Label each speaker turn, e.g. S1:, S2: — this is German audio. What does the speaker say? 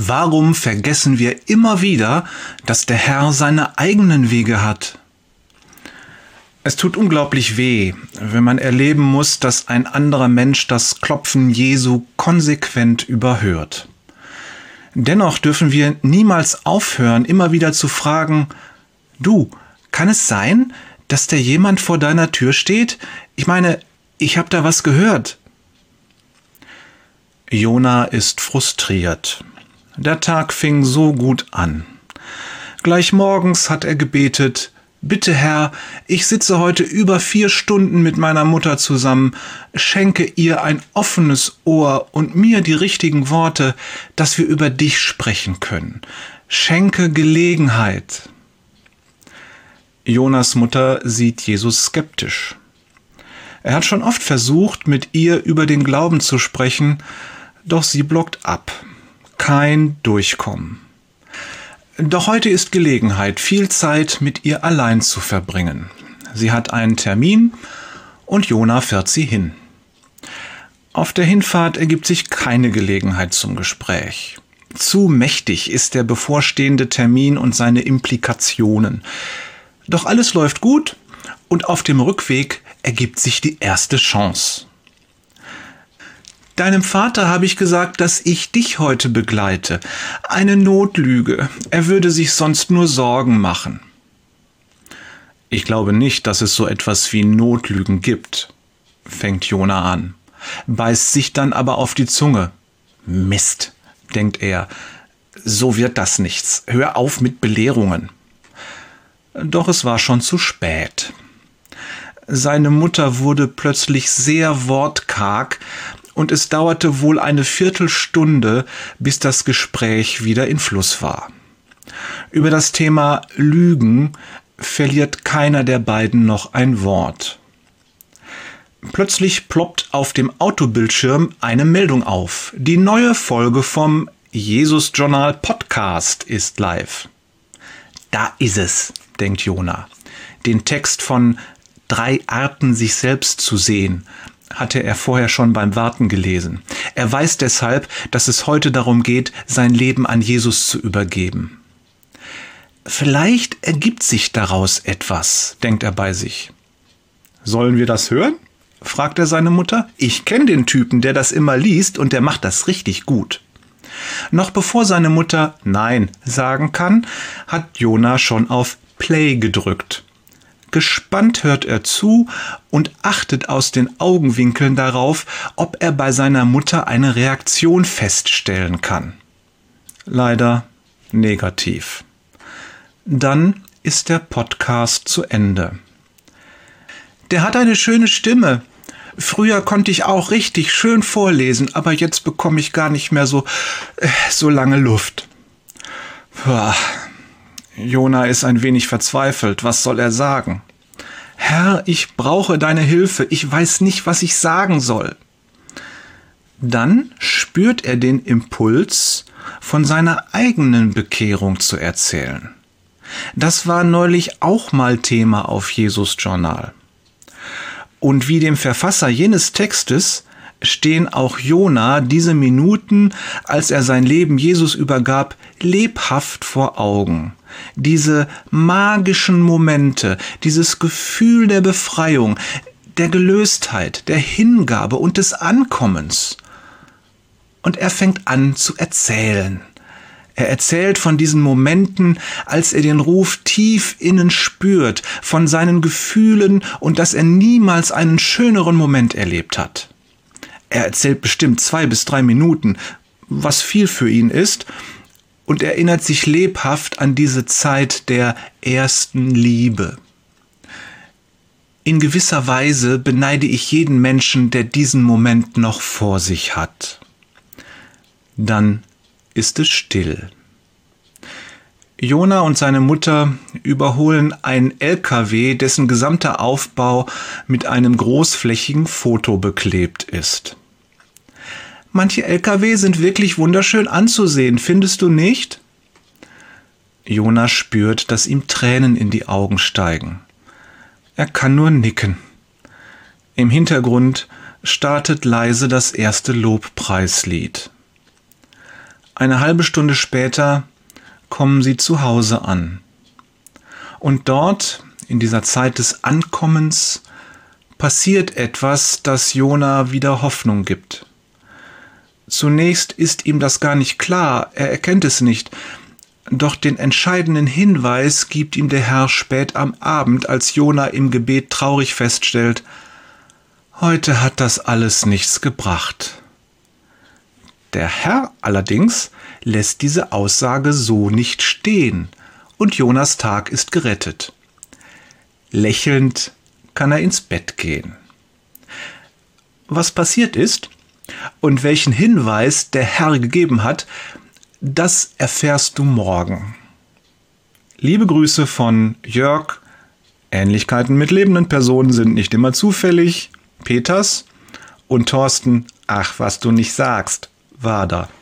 S1: Warum vergessen wir immer wieder, dass der Herr seine eigenen Wege hat? Es tut unglaublich weh, wenn man erleben muss, dass ein anderer Mensch das Klopfen Jesu konsequent überhört. Dennoch dürfen wir niemals aufhören, immer wieder zu fragen, du, kann es sein, dass da jemand vor deiner Tür steht? Ich meine, ich habe da was gehört. Jona ist frustriert. Der Tag fing so gut an. Gleich morgens hat er gebetet, »Bitte Herr, ich sitze heute über 4 Stunden mit meiner Mutter zusammen, schenke ihr ein offenes Ohr und mir die richtigen Worte, dass wir über dich sprechen können. Schenke Gelegenheit.« Jonas Mutter sieht Jesus skeptisch. Er hat schon oft versucht, mit ihr über den Glauben zu sprechen, doch sie blockt ab. Kein Durchkommen. Doch heute ist Gelegenheit, viel Zeit mit ihr allein zu verbringen. Sie hat einen Termin und Jona fährt sie hin. Auf der Hinfahrt ergibt sich keine Gelegenheit zum Gespräch. Zu mächtig ist der bevorstehende Termin und seine Implikationen. Doch alles läuft gut und auf dem Rückweg ergibt sich die erste Chance. Deinem Vater habe ich gesagt, dass ich dich heute begleite. Eine Notlüge. Er würde sich sonst nur Sorgen machen. Ich glaube nicht, dass es so etwas wie Notlügen gibt, fängt Jona an, beißt sich dann aber auf die Zunge. Mist, denkt er, so wird das nichts. Hör auf mit Belehrungen. Doch es war schon zu spät. Seine Mutter wurde plötzlich sehr wortkarg und es dauerte wohl eine Viertelstunde, bis das Gespräch wieder in Fluss war. Über das Thema Lügen verliert keiner der beiden noch ein Wort. Plötzlich ploppt auf dem Autobildschirm eine Meldung auf. Die neue Folge vom Jesus Journal Podcast ist live. Da ist es, denkt Jona. Den Text von 3 Arten, sich selbst zu sehen, hatte er vorher schon beim Warten gelesen. Er weiß deshalb, dass es heute darum geht, sein Leben an Jesus zu übergeben. Vielleicht ergibt sich daraus etwas, denkt er bei sich. Sollen wir das hören? Fragt er seine Mutter. Ich kenne den Typen, der das immer liest und der macht das richtig gut. Noch bevor seine Mutter Nein sagen kann, hat Jona schon auf Play gedrückt. Gespannt hört er zu und achtet aus den Augenwinkeln darauf, ob er bei seiner Mutter eine Reaktion feststellen kann. Leider negativ. Dann ist der Podcast zu Ende. Der hat eine schöne Stimme. Früher konnte ich auch richtig schön vorlesen, aber jetzt bekomme ich gar nicht mehr so lange Luft. Puh. Jona ist ein wenig verzweifelt. Was soll er sagen? Herr, ich brauche deine Hilfe. Ich weiß nicht, was ich sagen soll. Dann spürt er den Impuls, von seiner eigenen Bekehrung zu erzählen. Das war neulich auch mal Thema auf Jesus Journal. Und wie dem Verfasser jenes Textes stehen auch Jona diese Minuten, als er sein Leben Jesus übergab, lebhaft vor Augen. Diese magischen Momente, dieses Gefühl der Befreiung, der Gelöstheit, der Hingabe und des Ankommens. Und er fängt an zu erzählen. Er erzählt von diesen Momenten, als er den Ruf tief innen spürt, von seinen Gefühlen und dass er niemals einen schöneren Moment erlebt hat. Er erzählt bestimmt 2 bis 3 Minuten, was viel für ihn ist, und erinnert sich lebhaft an diese Zeit der ersten Liebe. In gewisser Weise beneide ich jeden Menschen, der diesen Moment noch vor sich hat. Dann ist es still. Jona und seine Mutter überholen einen LKW, dessen gesamter Aufbau mit einem großflächigen Foto beklebt ist. Manche LKW sind wirklich wunderschön anzusehen, findest du nicht? Jona spürt, dass ihm Tränen in die Augen steigen. Er kann nur nicken. Im Hintergrund startet leise das erste Lobpreislied. Eine halbe Stunde später kommen sie zu Hause an. Und dort, in dieser Zeit des Ankommens, passiert etwas, das Jona wieder Hoffnung gibt. Zunächst ist ihm das gar nicht klar, er erkennt es nicht. Doch den entscheidenden Hinweis gibt ihm der Herr spät am Abend, als Jona im Gebet traurig feststellt: Heute hat das alles nichts gebracht. Der Herr allerdings lässt diese Aussage so nicht stehen und Jonas Tag ist gerettet. Lächelnd kann er ins Bett gehen. Was passiert ist und welchen Hinweis der Herr gegeben hat, das erfährst du morgen. Liebe Grüße von Jörg. Ähnlichkeiten mit lebenden Personen sind nicht immer zufällig. Peters und Thorsten, ach, was du nicht sagst, Wader.